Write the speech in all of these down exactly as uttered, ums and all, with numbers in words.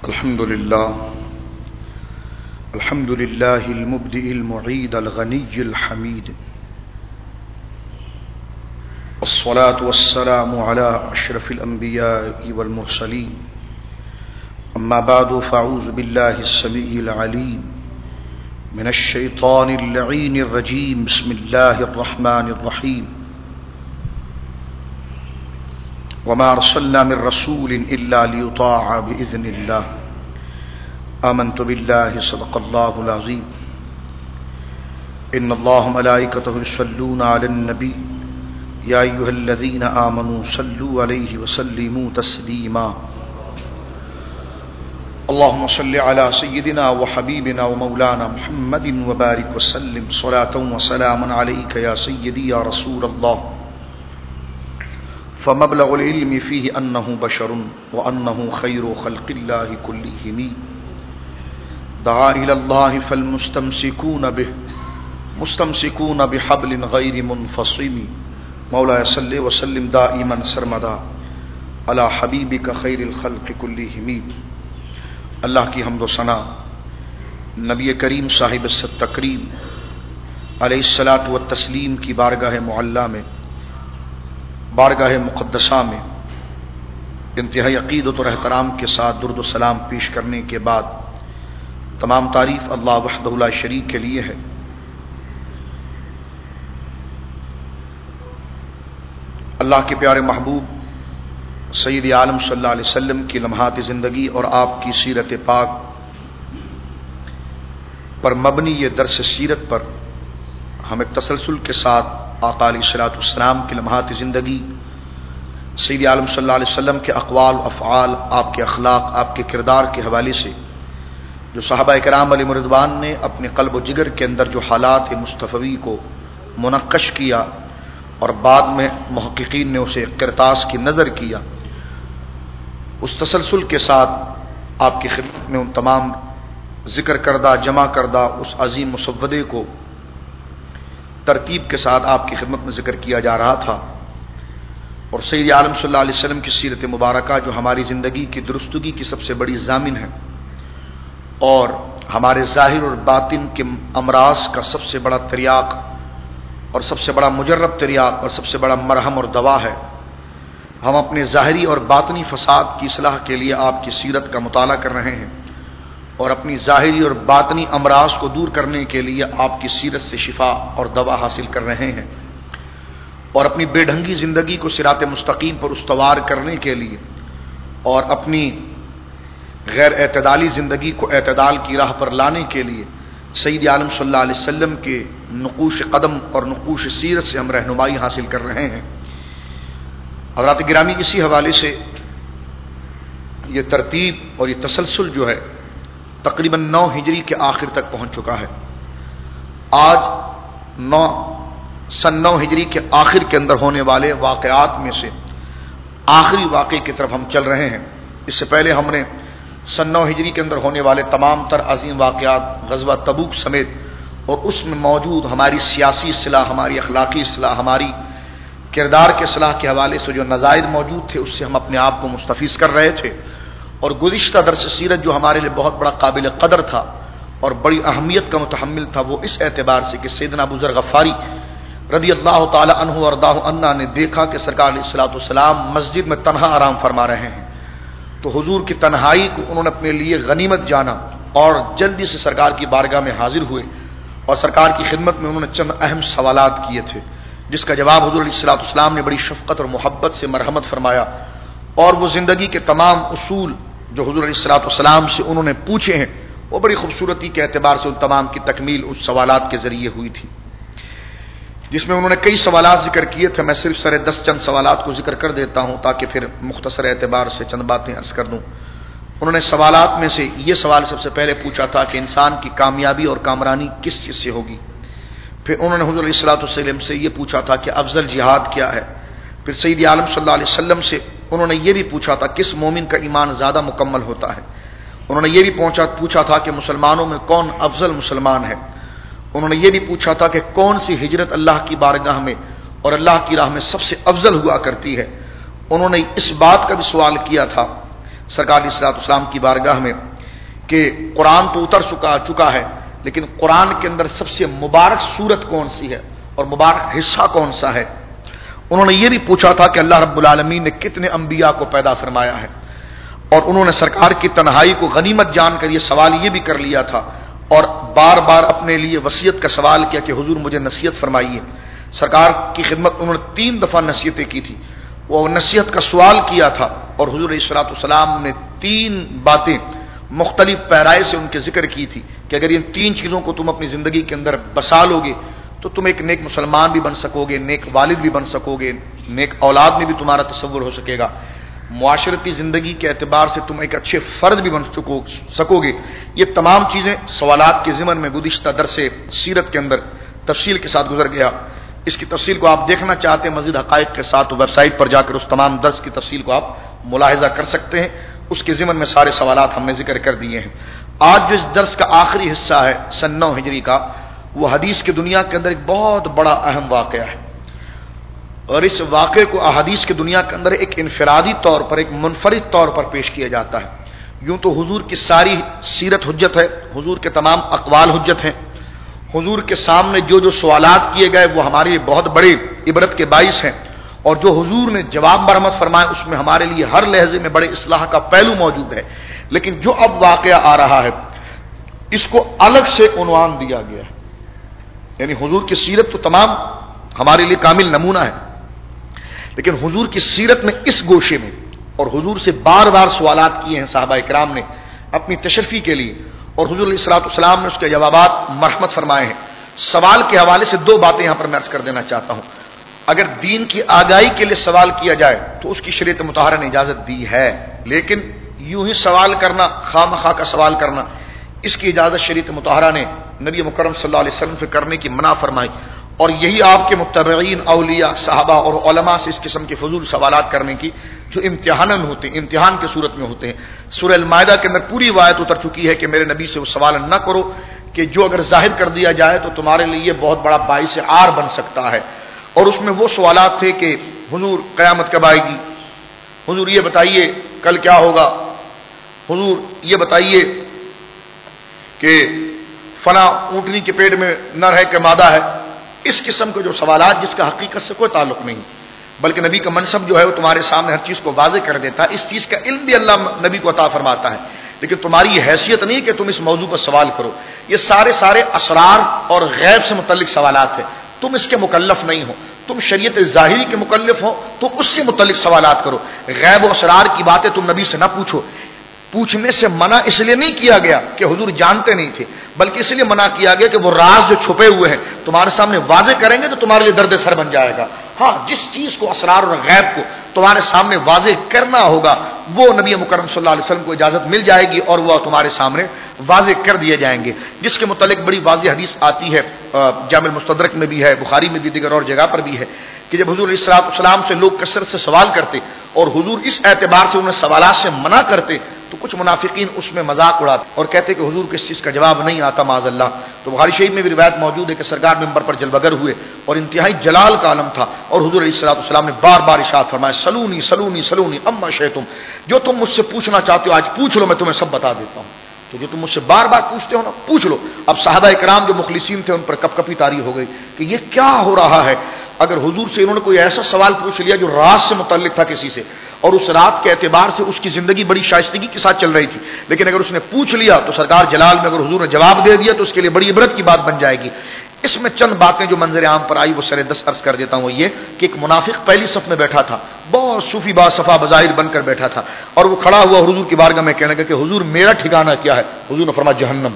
الحمد لله الحمد لله المبدئ المعيد الغني الحميد والصلاة والسلام على أشرف الأنبياء والمرسلين أما بعد فأعوذ بالله السميع العليم من الشيطان اللعين الرجيم بسم الله الرحمن الرحيم وما أرسلنا من رسول إلا ليطاع بإذن الله آمنت بالله صدق الله العظيم إن الله ملائكته يصلون على النبي يا أيها الذين آمنوا صلوا عليه وسلموا تسليما اللهم صل على سيدنا وحبيبنا ومولانا محمد وبارك وسلم صلاة وسلاما عليك يا سيدي يا رسول الله فمبلغ العلم فيه أنه بشر وأنه خير خلق الله كلهم دعا إلى الله فالمستمسكون به مستمسكون بحبل غير منفصم مولاي صل وسلم دائما سرمدا على حبيبك خير الخلق كلهم. اللہ کی حمد و ثنا نبی کریم صاحب التکریم علیہ الصلاۃ والتسلیم کی بارگاہ معلیٰ میں بارگاہ مقدسہ میں انتہائی عقیدت اور احترام کے ساتھ درود و سلام پیش کرنے کے بعد تمام تعریف اللہ وحدہ لا شریک کے لیے ہے. اللہ کے پیارے محبوب سید عالم صلی اللہ علیہ وسلم کی لمحات زندگی اور آپ کی سیرت پاک پر مبنی یہ درس سیرت پر ہمیں تسلسل کے ساتھ آقا علیہ الصلوۃ والسلام کی لمحات زندگی، سید عالم صلی اللہ علیہ وسلم کے اقوال و افعال، آپ کے اخلاق، آپ کے کردار کے حوالے سے جو صحابہ کرام علیہ رضوان نے اپنے قلب و جگر کے اندر جو حالات مصطفی کو منقش کیا اور بعد میں محققین نے اسے قرطاس کی نظر کیا، اس تسلسل کے ساتھ آپ کی خدمت میں ان تمام ذکر کردہ جمع کردہ اس عظیم مسودے کو ترتیب کے ساتھ آپ کی خدمت میں ذکر کیا جا رہا تھا. اور سید عالم صلی اللہ علیہ وسلم کی سیرت مبارکہ جو ہماری زندگی کی درستگی کی سب سے بڑی ضامن ہے اور ہمارے ظاہر اور باطن کے امراض کا سب سے بڑا تریاق اور سب سے بڑا مجرب تریاق اور سب سے بڑا مرہم اور دوا ہے. ہم اپنے ظاہری اور باطنی فساد کی اصلاح کے لیے آپ کی سیرت کا مطالعہ کر رہے ہیں اور اپنی ظاہری اور باطنی امراض کو دور کرنے کے لیے آپ کی سیرت سے شفا اور دوا حاصل کر رہے ہیں اور اپنی بے ڈھنگی زندگی کو صراط مستقیم پر استوار کرنے کے لیے اور اپنی غیر اعتدالی زندگی کو اعتدال کی راہ پر لانے کے لیے سید عالم صلی اللہ علیہ وسلم کے نقوش قدم اور نقوش سیرت سے ہم رہنمائی حاصل کر رہے ہیں. حضرات گرامی، اسی حوالے سے یہ ترتیب اور یہ تسلسل جو ہے تقریباً نو ہجری کے آخر تک پہنچ چکا ہے. آج نو سن نو ہجری کے آخر کے اندر ہونے والے واقعات میں سے آخری واقعے کی طرف ہم چل رہے ہیں. اس سے پہلے ہم نے سن نو ہجری کے اندر ہونے والے تمام تر عظیم واقعات غزوہ تبوک سمیت اور اس میں موجود ہماری سیاسی اصلاح، ہماری اخلاقی اصلاح، ہماری کردار کے اصلاح کے حوالے سے جو نظائر موجود تھے اس سے ہم اپنے آپ کو مستفیض کر رہے تھے. اور گزشتہ درس سیرت جو ہمارے لیے بہت بڑا قابل قدر تھا اور بڑی اہمیت کا متحمل تھا وہ اس اعتبار سے کہ سیدنا ابو ذر غفاری رضی اللہ تعالی عنہ وارضاہ عنہ نے دیکھا کہ سرکار علیہ الصلوۃ والسلام مسجد میں تنہا آرام فرما رہے ہیں، تو حضور کی تنہائی کو انہوں نے اپنے لیے غنیمت جانا اور جلدی سے سرکار کی بارگاہ میں حاضر ہوئے اور سرکار کی خدمت میں انہوں نے چند اہم سوالات کیے تھے جس کا جواب حضور علیہ الصلوۃ والسلام نے بڑی شفقت اور محبت سے مرحمت فرمایا اور وہ زندگی کے تمام اصول جو حضور علیہ الصلوۃ والسلام سے انہوں نے پوچھے ہیں وہ بڑی خوبصورتی کے اعتبار سے ان تمام کی تکمیل اس سوالات کے ذریعے ہوئی تھی، جس میں انہوں نے کئی سوالات ذکر کیے تھے. میں صرف سر دس چند سوالات کو ذکر کر دیتا ہوں تاکہ پھر مختصر اعتبار سے چند باتیں عرض کر دوں. انہوں نے سوالات میں سے یہ سوال سب سے پہلے پوچھا تھا کہ انسان کی کامیابی اور کامرانی کس چیز سے ہوگی. پھر انہوں نے حضور علیہ الصلوۃ والسلام سے یہ پوچھا تھا کہ افضل جہاد کیا ہے. پھر سید عالم صلی اللہ علیہ وسلم سے انہوں نے یہ بھی پوچھا تھا کس مومن کا ایمان زیادہ مکمل ہوتا ہے. انہوں نے یہ بھی پوچھا تھا کہ مسلمانوں میں کون افضل مسلمان ہے. انہوں نے یہ بھی پوچھا تھا کہ کون سی ہجرت اللہ کی بارگاہ میں اور اللہ کی راہ میں سب سے افضل ہوا کرتی ہے. انہوں نے اس بات کا بھی سوال کیا تھا سرکار علیہ الصلوۃ والسلام کی بارگاہ میں کہ قرآن تو اتر چکا چکا ہے، لیکن قرآن کے اندر سب سے مبارک سورت کون سی ہے اور مبارک حصہ کون سا ہے؟ انہوں نے یہ بھی پوچھا تھا کہ اللہ رب العالمین نے کتنے انبیاء کو پیدا فرمایا ہے، اور انہوں نے سرکار کی تنہائی کو غنیمت جان کر یہ سوال یہ بھی کر لیا تھا، اور بار بار اپنے لیے وصیت کا سوال کیا کہ حضور مجھے نصیحت فرمائیے۔ سرکار کی خدمت انہوں نے تین دفعہ نصیحتیں کی تھی، وہ نصیحت کا سوال کیا تھا، اور حضور علیہ الصلوۃ والسلام نے تین باتیں مختلف پیرائے سے ان کے ذکر کی تھی کہ اگر ان تین چیزوں کو تم اپنی زندگی کے اندر بسا لو گے تو تم ایک نیک مسلمان بھی بن سکو گے، نیک والد بھی بن سکو گے، نیک اولاد میں بھی تمہارا تصور ہو سکے گا، معاشرتی زندگی کے اعتبار سے تم ایک اچھے فرد بھی بن سکو گے۔ یہ تمام چیزیں سوالات کے ضمن میں گزشتہ درس سیرت کے اندر تفصیل کے ساتھ گزر گیا۔ اس کی تفصیل کو آپ دیکھنا چاہتے ہیں مزید حقائق کے ساتھ تو ویب سائٹ پر جا کر اس تمام درس کی تفصیل کو آپ ملاحظہ کر سکتے ہیں، اس کے ضمن میں سارے سوالات ہم نے ذکر کر دیے ہیں۔ آج جو اس درس کا آخری حصہ ہے سن نو ہجری کا، وہ حدیث کی دنیا کے اندر ایک بہت بڑا اہم واقعہ ہے، اور اس واقعے کو احادیث کی دنیا کے اندر ایک انفرادی طور پر، ایک منفرد طور پر پیش کیا جاتا ہے۔ یوں تو حضور کی ساری سیرت حجت ہے، حضور کے تمام اقوال حجت ہیں، حضور کے سامنے جو جو سوالات کیے گئے وہ ہمارے لیے بہت بڑے عبرت کے باعث ہیں، اور جو حضور نے جواب مرحمت فرمائے اس میں ہمارے لیے ہر لہجے میں بڑے اصلاح کا پہلو موجود ہے۔ لیکن جو اب واقعہ آ رہا ہے اس کو الگ سے عنوان دیا گیا ہے، یعنی حضور کی سیرت تو تمام ہمارے لیے کامل نمونہ ہے، لیکن حضور کی سیرت میں اس گوشے میں، اور حضور سے بار بار سوالات کیے ہیں صحابہ کرام نے اپنی تشریفی کے لیے، اور حضور علیہ الصلوۃ والسلام نے اس کے جوابات مرحمت فرمائے ہیں۔ سوال کے حوالے سے دو باتیں یہاں پر میں عرض کر دینا چاہتا ہوں۔ اگر دین کی آگاہی کے لیے سوال کیا جائے تو اس کی شریعت مطہرہ نے اجازت دی ہے، لیکن یوں ہی سوال کرنا، خواہ مخواہ کا سوال کرنا، اس کی اجازت شریعت مطہرہ نے نبی مکرم صلی اللہ علیہ وسلم سے کرنے کی منع فرمائی، اور یہی آپ کے متبعین اولیاء صحابہ اور علماء سے اس قسم کے فضول سوالات کرنے کی جو امتحاناً ہوتے ہیں، امتحان کے صورت میں ہوتے ہیں۔ سورہ المائدہ کے اندر پوری روایت اتر چکی ہے کہ میرے نبی سے وہ سوال نہ کرو کہ جو اگر ظاہر کر دیا جائے تو تمہارے لیے بہت بڑا باعث عار بن سکتا ہے، اور اس میں وہ سوالات تھے کہ حضور قیامت کب آئے گی، حضور یہ بتائیے کل کیا ہوگا، حضور یہ بتائیے کہ فلاں اونٹنی کے پیٹ میں نر ہے کہ مادہ ہے۔ اس قسم کے جو سوالات جس کا حقیقت سے کوئی تعلق نہیں، بلکہ نبی کا منصب جو ہے وہ تمہارے سامنے ہر چیز کو واضح کر دیتا ہے، اس چیز کا علم بھی اللہ نبی کو عطا فرماتا ہے، لیکن تمہاری یہ حیثیت نہیں کہ تم اس موضوع پر سوال کرو۔ یہ سارے سارے اسرار اور غیب سے متعلق سوالات ہیں، تم اس کے مکلف نہیں ہو، تم شریعت ظاہری کے مکلف ہو تو اس سے متعلق سوالات کرو۔ غیب و اسرار کی باتیں تم نبی سے نہ پوچھو۔ پوچھنے سے منع اس لیے نہیں کیا گیا کہ حضور جانتے نہیں تھے، بلکہ اس لیے منع کیا گیا کہ وہ راز جو چھپے ہوئے ہیں تمہارے سامنے واضح کریں گے تو تمہارے لیے درد سر بن جائے گا۔ ہاں، جس چیز کو، اسرار اور غیب کو تمہارے سامنے واضح کرنا ہوگا وہ نبی مکرم صلی اللہ علیہ وسلم کو اجازت مل جائے گی اور وہ تمہارے سامنے واضح کر دیے جائیں گے، جس کے متعلق بڑی واضح حدیث آتی ہے، جامع المستدرک میں بھی ہے، بخاری میں بھی، دیگر اور جگہ پر بھی ہے کہ جب حضور علیہ الصلوۃ والسلام سے لوگ کثرت سے سوال کرتے اور حضور اس اعتبار سے انہیں سوالات سے منع کرتے تو کچھ منافقین اس میں مذاق اڑاتے اور کہتے کہ حضور کو اس چیز کا جواب نہیں آتا معاذ اللہ۔ تو بخاری شریف میں بھی روایت موجود ہے کہ سرکار منبر پر جلوگر ہوئے اور انتہائی جلال کا عالم تھا، اور حضور علیہ الصلوۃ والسلام نے بار بار ارشاد فرمایا سلونی سلونی سلونی اما شئتم، جو تم مجھ سے پوچھنا چاہتے ہو آج پوچھ لو، میں تمہیں سب بتا دیتا ہوں۔ تو جو تم مجھ سے بار بار پوچھتے ہو نا، پوچھ لو۔ اب صحابہ کرام جو مخلصین تھے ان پر کپ کپی طاری ہو گئی کہ یہ کیا ہو رہا ہے۔ اگر حضور سے انہوں نے کوئی ایسا سوال پوچھ لیا جو رات سے متعلق تھا کسی سے، اور اس رات کے اعتبار سے اس کی زندگی بڑی شائستگی کے ساتھ چل رہی تھی، لیکن اگر اس نے پوچھ لیا تو سرکار جلال میں اگر حضور نے جواب دے دیا تو اس کے لیے بڑی عبرت کی بات بن جائے گی۔ اس میں چند باتیں جو منظر عام پر آئی وہ سر دس عرض کر دیتا ہوں۔ وہ یہ کہ ایک منافق پہلی صف میں بیٹھا تھا، بہت صوفی با صفا بظاہر بن کر بیٹھا تھا، اور وہ کھڑا ہوا حضور کی بارگاہ میں کہنے لگا کہ حضور میرا ٹھکانہ کیا ہے؟ حضور نے فرمایا جہنم۔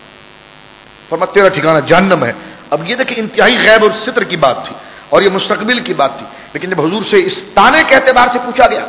فرمایا تیرا ٹھکانہ جہنم ہے۔ اب یہ دیکھیں انتہائی غیب اور ستر کی بات تھی اور یہ مستقبل کی بات تھی، لیکن جب حضور سے اس تانے کے اعتبار سے پوچھا گیا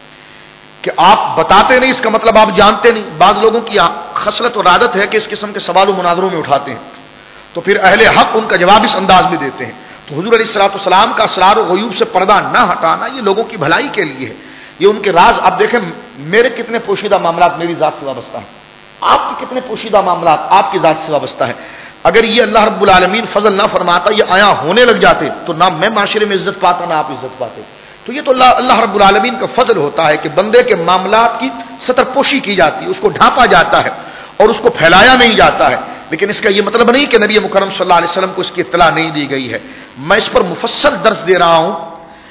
کہ آپ بتاتے نہیں اس کا مطلب آپ جانتے نہیں، بعض لوگوں کی خصلت اور عادت ہے کہ اس قسم کے سوال و مناظروں میں اٹھاتے ہیں تو پھر اہل حق ان کا جواب اس انداز میں دیتے ہیں۔ تو حضور علیہ الصلوۃ والسلام کا اسرار و غیوب سے پردہ نہ ہٹانا یہ لوگوں کی بھلائی کے لیے ہے، یہ ان کے راز۔ اب دیکھیں میرے کتنے پوشیدہ معاملات میری ذات سے وابستہ ہیں، آپ کے کتنے پوشیدہ معاملات آپ کی ذات سے وابستہ ہیں۔ اگر یہ اللہ رب العالمین فضل نہ فرماتا، یہ آیا ہونے لگ جاتے تو نہ میں معاشرے میں عزت پاتا نہ آپ عزت پاتے، تو یہ تو اللہ اللہ رب العالمین کا فضل ہوتا ہے کہ بندے کے معاملات کی ستر پوشی کی جاتی ہے، اس کو ڈھانپا جاتا ہے اور اس کو پھیلایا نہیں جاتا ہے. لیکن اس کا یہ مطلب نہیں کہ نبی مکرم صلی اللہ علیہ وسلم کو اس کی اطلاع نہیں دی گئی ہے. میں اس پر مفصل درس دے رہا ہوں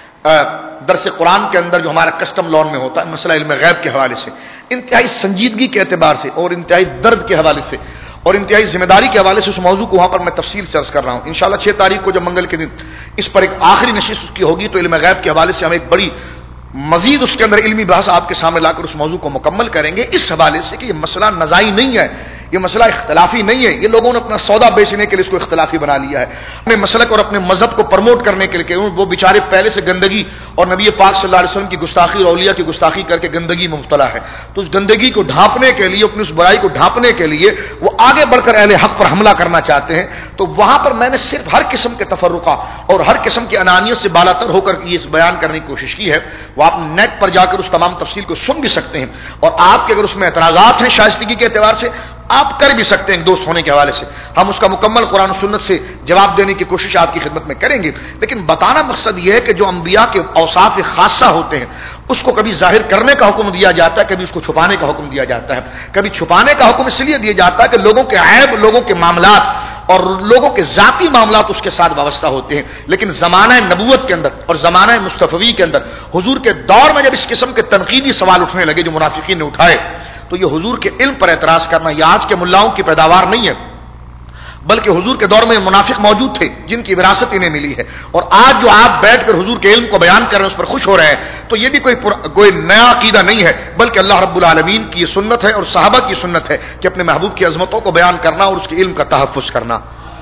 درس قرآن کے اندر جو ہمارا کسٹم لان میں ہوتا ہے مسئلہ علم غیب کے حوالے سے، انتہائی سنجیدگی کے اعتبار سے اور انتہائی درد کے حوالے سے اور انتہائی ذمہ داری کے حوالے سے اس موضوع کو وہاں پر میں تفصیل سے عرض کر رہا ہوں. انشاءاللہ چھ تاریخ کو جب منگل کے دن اس پر ایک آخری نشست اس کی ہوگی تو علم غیب کے حوالے سے ہم ایک بڑی مزید اس کے اندر علمی بحث آپ کے سامنے لا کر اس موضوع کو مکمل کریں گے، اس حوالے سے کہ یہ مسئلہ نزاعی نہیں ہے، یہ مسئلہ اختلافی نہیں ہے. یہ لوگوں نے اپنا سودا بیچنے کے لیے اس کو اختلافی بنا لیا ہے، اپنے مسلک اور اپنے مذہب کو پروموٹ کرنے کے لیے. وہ بیچارے پہلے سے گندگی اور نبی پاک صلی اللہ علیہ وسلم کی گستاخی اور اولیاء کی گستاخی کر کے گندگی میں مبتلا ہے. تو اس گندگی کو ڈھانپنے کے لیے، اپنی اس برائی کو ڈھانپنے کے لیے وہ آگے بڑھ کر اہل حق پر حملہ کرنا چاہتے ہیں. تو وہاں پر میں نے صرف ہر قسم کے تفرقہ اور ہر قسم کی انانیت سے بالا تر ہو کر یہ اس بیان کرنے کی کوشش کی ہے. وہ آپ نیٹ پر جا کر اس تمام تفصیل کو سن بھی سکتے ہیں، اور آپ کے اگر اس میں اعتراضات ہیں شائستگی کے اعتبار سے آپ کر بھی سکتے ہیں دوست ہونے کے حوالے سے. ہم اس کا مکمل قرآن و سنت سے جواب دینے کی کوشش آپ کی خدمت میں کریں گے. لیکن بتانا مقصد یہ ہے کہ جو انبیاء کے اوصاف خاصہ ہوتے ہیں اس کو کبھی ظاہر کرنے کا حکم دیا جاتا ہے، کبھی اس کو چھپانے کا حکم دیا جاتا ہے. کبھی چھپانے کا حکم اس لیے دیا جاتا ہے کہ لوگوں کے عیب، لوگوں کے معاملات اور لوگوں کے ذاتی معاملات اس کے ساتھ وابستہ ہوتے ہیں. لیکن زمانہ نبوت کے اندر اور زمانہ مصطفی کے اندر حضور کے دور میں جب اس قسم کے تنقیدی سوال اٹھنے لگے جو منافقین نے اٹھائے، تو یہ حضور کے علم پر اعتراض کرنا یہ آج کے ملاؤں کی پیداوار نہیں ہے، بلکہ حضور کے دور میں منافق موجود تھے جن کی وراثت انہیں ملی ہے. اور آج جو آپ بیٹھ کر حضور کے علم کو بیان کر رہے ہیں اس پر خوش ہو رہے ہیں، تو یہ بھی کوئی کوئی نیا عقیدہ نہیں ہے، بلکہ اللہ رب العالمین کی یہ سنت ہے اور صحابہ کی سنت ہے کہ اپنے محبوب کی عظمتوں کو بیان کرنا اور اس کے علم کا تحفظ کرنا.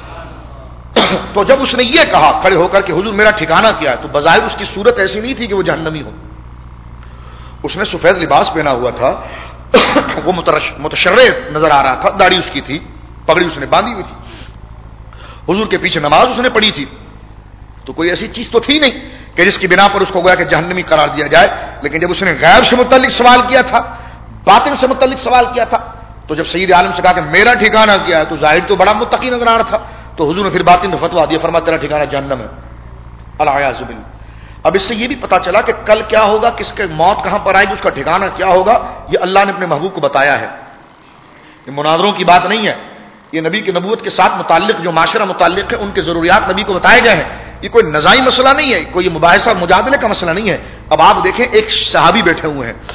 تو جب اس نے یہ کہا کھڑے ہو کر کہ حضور میرا ٹھکانہ کیا ہے، تو بظاہر اس کی صورت ایسی نہیں تھی کہ وہ جہنمی ہو. اس نے سفید لباس پہنا ہوا تھا، وہ متشرع نظر آ رہا تھا، داڑھی اس کی تھی، پگڑی اس نے باندھی ہوئی تھی، حضور کے پیچھے نماز اس نے پڑھی تھی. تو کوئی ایسی چیز تو تھی نہیں کہ جس کی بنا پر اس کو گویا کہ جہنمی قرار دیا جائے. لیکن جب اس نے غیب سے متعلق سوال کیا تھا، باطن سے متعلق سوال کیا تھا، تو جب سید عالم سے کہا کہ میرا ٹھکانہ کیا ہے، تو ظاہر تو بڑا متقی نظر آ رہا تھا. تو حضور نے پھر باطن میں فتویٰ دیا، فرمایا تیرا ٹھکانہ جہنم ہے. الیاذ باللہ. اب اس سے یہ بھی پتا چلا کہ کل کیا ہوگا، کس کے موت کہاں پر آئے گی، اس کا ٹھکانہ کیا ہوگا، یہ اللہ نے اپنے محبوب کو بتایا ہے. یہ مناظروں کی بات نہیں ہے، یہ نبی کی نبوت کے ساتھ متعلق جو معاشرہ متعلق ہے ان کے ضروریات نبی کو بتائے گئے ہیں. یہ کوئی نزاعی مسئلہ نہیں ہے، کوئی مباحثہ مجادلے کا مسئلہ نہیں ہے. اب آپ دیکھیں ایک صحابی بیٹھے ہوئے ہیں،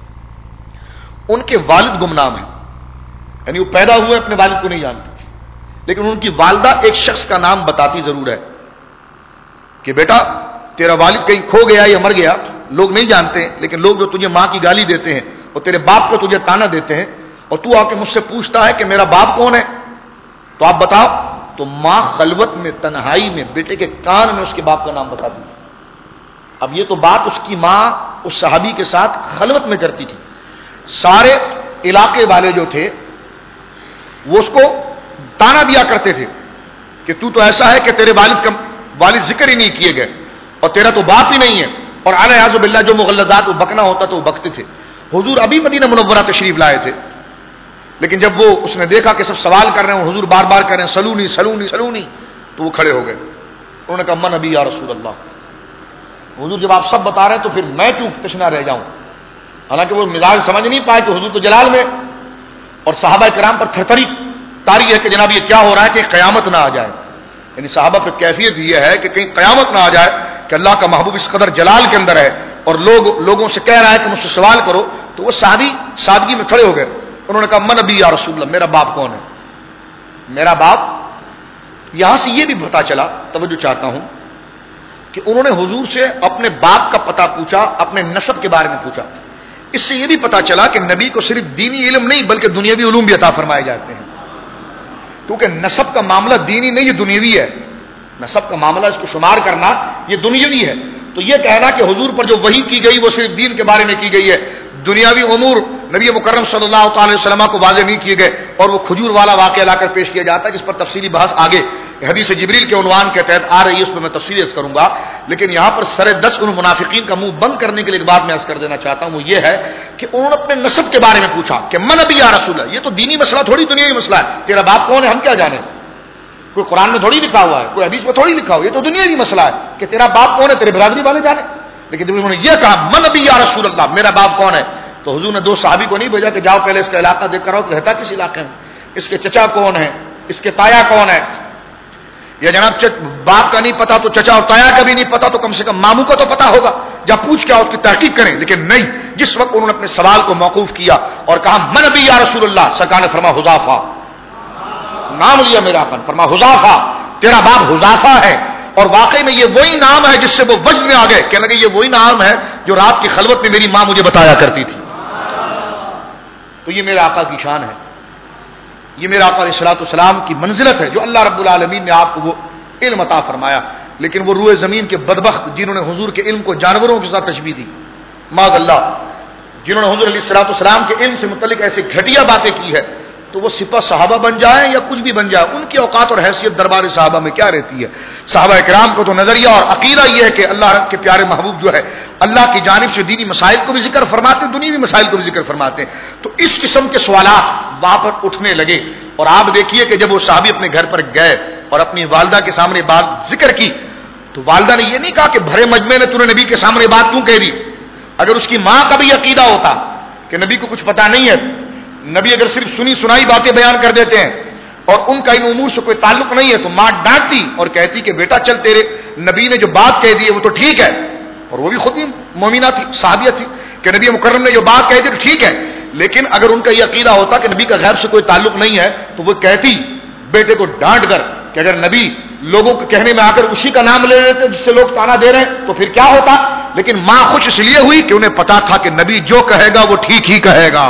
ان کے والد گمنام ہیں، یعنی وہ پیدا ہوئے اپنے والد کو نہیں جانتے، لیکن ان کی والدہ ایک شخص کا نام بتاتی ضرور ہے کہ بیٹا تیرا والد کہیں کھو گیا یا مر گیا، لوگ نہیں جانتے ہیں، لیکن لوگ جو تجھے ماں کی گالی دیتے ہیں اور تیرے باپ کو تجھے تانا دیتے ہیں اور تو آ کے مجھ سے پوچھتا ہے کہ میرا باپ کون ہے، تو آپ بتاؤ. تو ماں خلوت میں تنہائی میں بیٹے کے کان میں اس کے باپ کا نام بتاتی تھی. اب یہ تو بات اس کی ماں اس صحابی کے ساتھ خلوت میں کرتی تھی. سارے علاقے والے جو تھے وہ اس کو تانا دیا کرتے تھے کہ تو تو ایسا ہے کہ تیرے والد کا والد ذکر ہی نہیں کیے گئے اور تیرا تو باپ ہی نہیں ہے. اور الیاذ باللہ جو مغلظات وہ بکنا ہوتا تو وہ بکتے تھے. حضور ابھی مدینہ منورہ تشریف لائے تھے، لیکن جب وہ اس نے دیکھا کہ سب سوال کر رہے ہیں، حضور بار بار کر رہے ہیں سلونی سلونی سلونی، تو وہ کھڑے ہو گئے. انہوں نے کہا من ابی یا رسول اللہ. حضور جب آپ سب بتا رہے ہیں تو پھر میں کیوں تشنا رہ جاؤں. حالانکہ وہ مزاج سمجھ نہیں پائے کہ حضور تو جلال میں، اور صحابہ کرام پر تھرتھری تاری ہے کہ جناب یہ کیا ہو رہا ہے کہ قیامت نہ آ جائے. یعنی صحابہ پہ کیفیت یہ ہے کہ کہیں قیامت نہ آ جائے کہ اللہ کا محبوب اس قدر جلال کے اندر ہے اور لوگ لوگوں سے کہہ رہا ہے کہ مجھ سے سوال کرو. تو وہ صحابی سادگی میں کھڑے ہو گئے. انہوں نے کہا من ابی یا رسول اللہ، میرا باپ کون ہے، میرا باپ. یہاں سے یہ بھی پتا چلا، توجہ چاہتا ہوں، کہ انہوں نے حضور سے اپنے باپ کا پتہ پوچھا، اپنے نسب کے بارے میں پوچھا. اس سے یہ بھی پتا چلا کہ نبی کو صرف دینی علم نہیں بلکہ دنیاوی علوم بھی عطا فرمائے جاتے ہیں، کیونکہ نسب کا معاملہ دینی نہیں، یہ دنیاوی ہے. نسب کا معاملہ اس کو شمار کرنا یہ دنیاوی ہے. تو یہ کہنا کہ حضور پر جو وحی کی گئی وہ صرف دین کے بارے میں کی گئی ہے، دنیاوی امور نبی مکرم صلی اللہ تعالی وسلم کو واضح نہیں کیے گئے. اور وہ کھجور والا واقعہ لا کر پیش کیا جاتا ہے جس پر تفصیلی بحث آگے حدیث جبریل کے عنوان کے تحت آ رہی ہے، اس میں میں تفصیل عرض کروں گا. لیکن یہاں پر سر دس ان منافقین کا منہ بند کرنے کے لیے ایک بات میں عرض کر دینا چاہتا ہوں، وہ یہ ہے کہ انہوں نے اپنے نسب کے بارے میں پوچھا کہ من ابی یا رسول اللہ. یہ تو دینی مسئلہ تھوڑی دنیاوی مسئلہ ہے. تیرا باپ کون ہے ہم کیا جانیں، کوئی قرآن میں تھوڑی لکھا ہوا ہے، کوئی حدیث میں تھوڑی لکھا ہوا ہے. یہ تو دنیاوی مسئلہ ہے کہ تیرا باپ کون ہے، تیرے برادری والے جانے. لیکن جب انہوں نے یہ کہا من نبی یا رسول اللہ، میرا باپ کون ہے، تو حضور نے دو صحابی کو نہیں بھیجا کہ جاؤ پہلے اس کا علاقہ دیکھ کر آؤ کہ رہتا کس علاقے میں، اس کے چچا کون ہے، اس کے تایا کون ہے، یا جناب باپ کا نہیں پتا تو چچا اور تایا کا بھی نہیں پتا تو کم سے کم ماموں کا تو پتا ہوگا، جب پوچھ کے آؤ اس کی تحقیق کریں. لیکن نہیں، جس وقت انہوں نے اپنے سوال کو موقوف کیا اور کہا من نبی یا رسول اللہ، سرکار نے فرمایا حذافہ، نام لیا میرا اپن، فرمایا حذافہ تیرا باپ حذافہ ہے. اور واقعی میں یہ وہی نام ہے جس سے وہ وجد میں آ گئے، کہنے لگے یہ وہی نام ہے جو رات کی خلوت میں میری ماں مجھے بتایا کرتی تھی. تو یہ میرے آقا کی شان ہے، یہ میرے آقا علیہ الصلوۃ والسلام کی منزلت ہے جو اللہ رب العالمین نے آپ کو وہ علم عطا فرمایا. لیکن وہ روئے زمین کے بدبخت جنہوں نے حضور کے علم کو جانوروں کے ساتھ تشبیہ دی، معاذ اللہ، جنہوں نے حضور علیہ الصلوۃ والسلام کے علم سے متعلق ایسے گھٹیا باتیں کی ہے، تو وہ سپہ صحابہ بن جائیں یا کچھ بھی بن جائے، ان کی اوقات اور حیثیت دربار صحابہ میں کیا رہتی ہے. صحابہ کرام کو تو نظریہ اور عقیدہ یہ ہے کہ اللہ کے پیارے محبوب جو ہے اللہ کی جانب سے دینی مسائل کو بھی ذکر فرماتے ہیں، دنیوی مسائل کو بھی ذکر فرماتے ہیں. تو اس قسم کے سوالات وہاں پر اٹھنے لگے. اور آپ دیکھیے کہ جب وہ صحابی اپنے گھر پر گئے اور اپنی والدہ کے سامنے بات ذکر کی تو والدہ نے یہ نہیں کہا کہ بھرے مجمع نے تو نے نبی کے سامنے بات کیوں کہہ دی. اگر اس کی ماں کا بھی عقیدہ ہوتا کہ نبی کو کچھ پتا نہیں ہے، نبی اگر صرف سنی سنائی باتیں بیان کر دیتے ہیں اور ان کا ان امور سے کوئی تعلق نہیں ہے، تو ماں ڈانٹتی اور کہتی کہ بیٹا چل تیرے نبی نے جو بات کہہ دی ہے وہ تو ٹھیک ہے. اور وہ بھی خود بھی مومنہ تھی، صحابیہ تھی، کہ نبی مکرم نے جو بات کہہ دی تو ٹھیک ہے. لیکن اگر ان کا یہ عقیدہ ہوتا کہ نبی کا غیب سے کوئی تعلق نہیں ہے تو وہ کہتی بیٹے کو ڈانٹ کر کہ اگر نبی لوگوں کے کہنے میں آ کر اسی کا نام لے لیتے جس سے لوگ تانا دے رہے ہیں تو پھر کیا ہوتا. لیکن ماں خوش اس لیے ہوئی کہ انہیں پتا تھا کہ نبی جو کہے گا وہ ٹھیک ہی کہے گا.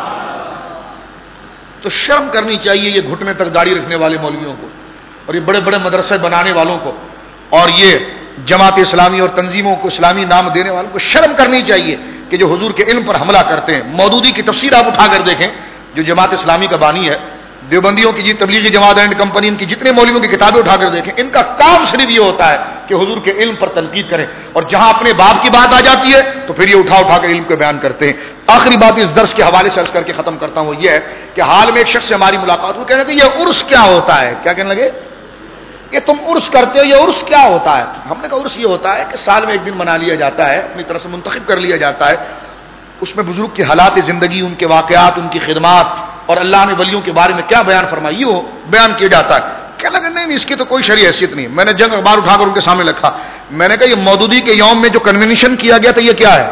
تو شرم کرنی چاہیے یہ گھٹنے تک داڑھی رکھنے والے مولویوں کو اور یہ بڑے بڑے مدرسے بنانے والوں کو اور یہ جماعت اسلامی اور تنظیموں کو اسلامی نام دینے والوں کو شرم کرنی چاہیے کہ جو حضور کے علم پر حملہ کرتے ہیں. مودودی کی تفسیر آپ اٹھا کر دیکھیں، جو جماعت اسلامی کا بانی ہے، دیوبندیوں کی جی تبلیغی جماعت اینڈ کمپنی، ان کی جتنے مولویوں کی کتابیں اٹھا کر دیکھیں، ان کا کام صرف یہ ہوتا ہے کہ حضور کے علم پر تنقید کریں، اور جہاں اپنے باپ کی بات آ جاتی ہے تو پھر یہ اٹھا اٹھا کر علم کو بیان کرتے ہیں. آخری بات اس درس کے حوالے سے عرض کر کے ختم کرتا ہوں، وہ یہ ہے کہ حال میں ایک شخص سے ہماری ملاقات ہوئی، کہنے لگے یہ عرس کیا ہوتا ہے؟ کیا کہنے لگے کہ تم عرس کرتے ہو، یہ عرس کیا ہوتا ہے؟ ہم نے کہا عرس یہ ہوتا ہے کہ سال میں ایک دن منا لیا جاتا ہے، اپنی طرف سے منتخب کر لیا جاتا ہے، اس میں بزرگ کے حالات زندگی، ان کے واقعات، ان کی خدمات اور اللہ نے ولیوں کے بارے میں کیا بیان فرمائی ہو بیان کیا جاتا ہے. کیا لگا نہیں نہیں اس کی تو کوئی شرعی حیثیت نہیں. میں نے جنگ اخبار اٹھا کر ان کے سامنے رکھا، میں نے کہا یہ مودودی کے یوم میں جو کنونشن کیا گیا تھا یہ کیا ہے؟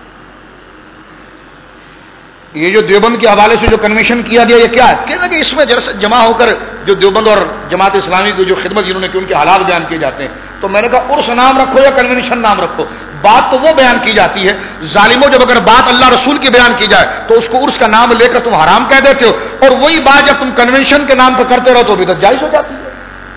یہ جو دیوبند کے حوالے سے جو کنونشن کیا گیا یہ کیا ہے؟ کہنے لگے اس میں جمع ہو کر جو دیوبند اور جماعت اسلامی کی جو خدمت جنہوں نے کی ان کے حالات بیان کیے جاتے ہیں. تو میں نے کہا عرس نام رکھو یا کنونشن نام رکھو، بات تو وہ بیان کی جاتی ہے. ظالموں جب اگر بات اللہ رسول کی بیان کی جائے تو اس کو عرس کا نام لے کر تم حرام کہہ دیتے ہو، اور وہی بات جب تم کنونشن کے نام پر کرتے رہو تو بدعت جائز ہو جاتی ہے.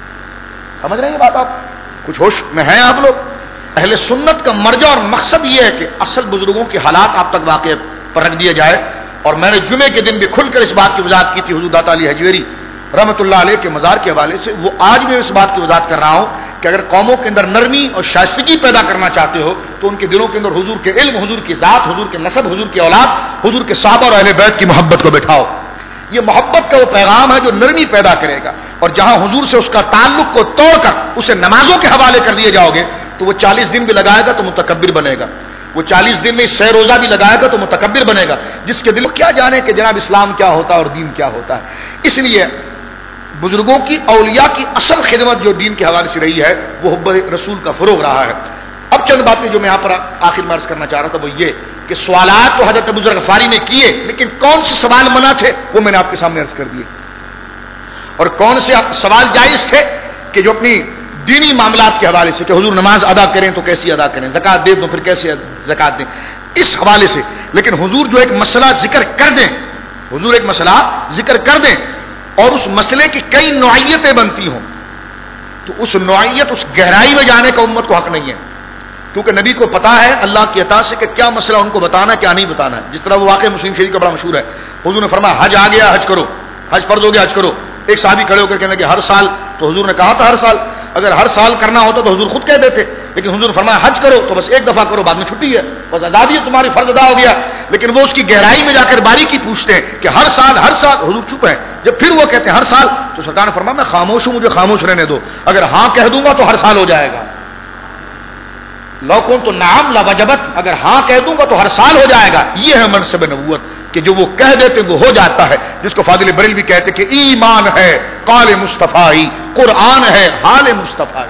سمجھ رہے ہیں بات؟ آپ کچھ ہوش میں ہیں آپ لوگ؟ اہل سنت کا مرجع اور مقصد یہ ہے کہ اصل بزرگوں کے حالات آپ تک واقع پر رکھ دیا جائے. اور میں نے جمعے کے دن بھی کھل کر اس بات کی وضاحت کی تھی حضور داتا علی حجویری رحمۃ اللہ علیہ کے مزار کے حوالے سے. وہ آج بھی اس بات کی وضاحت کر رہا ہوں کہ اگر قوموں کے اندر نرمی اور شائستگی پیدا کرنا چاہتے ہو تو ان کے دلوں کے اندر حضور کے علم، حضور کی ذات، حضور کے نسب، حضور کی اولاد، حضور کے صحابہ اور اہل بیت کی محبت کو بٹھاؤ. یہ محبت کا وہ پیغام ہے جو نرمی پیدا کرے گا. اور جہاں حضور سے اس کا تعلق کو توڑ کر اسے نمازوں کے حوالے کر دیے جاؤ گے تو وہ چالیس دن بھی لگائے گا تو متکبر بنے گا. وہ چالیس دن میں سہ روزہ بھی لگائے گا تو متکبر بنے گا. جس کے دل کیا جانے کہ جناب اسلام کیا ہوتا ہے اور دین کیا ہوتا ہے. اس لیے بزرگوں کی، اولیاء کی اصل خدمت جو دین کے حوالے سے رہی ہے وہ حب رسول کا فروغ رہا ہے. اب چند باتیں جو میں یہاں پر آخر میں عرض کرنا چاہ رہا تھا وہ یہ کہ سوالات تو حضرت ابو ذر غفاری نے کیے، لیکن کون سے سوال منع تھے وہ میں نے آپ کے سامنے عرض کر دیے، اور کون سے سوال جائز تھے کہ جو اپنی دینی معاملات کے حوالے سے کہ حضور نماز ادا کریں تو کیسی ادا کریں، زکات دیں تو پھر کیسے زکات دیں، اس حوالے سے. لیکن حضور جو ایک مسئلہ ذکر کر دیں، حضور ایک مسئلہ ذکر کر دیں اور اس مسئلے کی کئی نوعیتیں بنتی ہوں تو اس نوعیت، اس گہرائی میں جانے کا امت کو حق نہیں ہے، کیونکہ نبی کو پتا ہے اللہ کی عطا سے کہ کیا مسئلہ ان کو بتانا ہے کیا نہیں بتانا ہے. جس طرح وہ واقعہ مسلم شریف کا بڑا مشہور ہے، حضور نے فرمایا حج آ گیا حج کرو، حج فرض ہو گیا حج کرو. ایک صحابی کھڑے ہو کر کہنے کہ ہر سال، تو حضور نے کہا تھا ہر سال، اگر ہر سال کرنا ہوتا تو حضور خود کہہ دیتے، لیکن حضور نے فرمایا حج کرو تو بس ایک دفعہ کرو، بعد میں چھٹی ہے، بس آزادی ہے تمہاری، فرض ادا ہو گیا. لیکن وہ اس کی گہرائی میں جا کر باریکی پوچھتے ہیں کہ ہر سال ہر سال، حضور چپ ہے. جب پھر وہ کہتے ہیں ہر سال تو سرکار نے فرمایا میں خاموش ہوں، مجھے خاموش رہنے دو، اگر ہاں کہہ دوں گا تو ہر سال ہو جائے گا. لو کن تو نام لوجبت، اگر ہاں کہہ دوں گا تو ہر سال ہو جائے گا. یہ ہے منصب نبوت کہ جو وہ کہہ دیتے وہ ہو جاتا ہے، جس کو فاضل بریلوی بھی کہتے کہ ایمان ہے قال مصطفی، قرآن ہے حال مصطفی.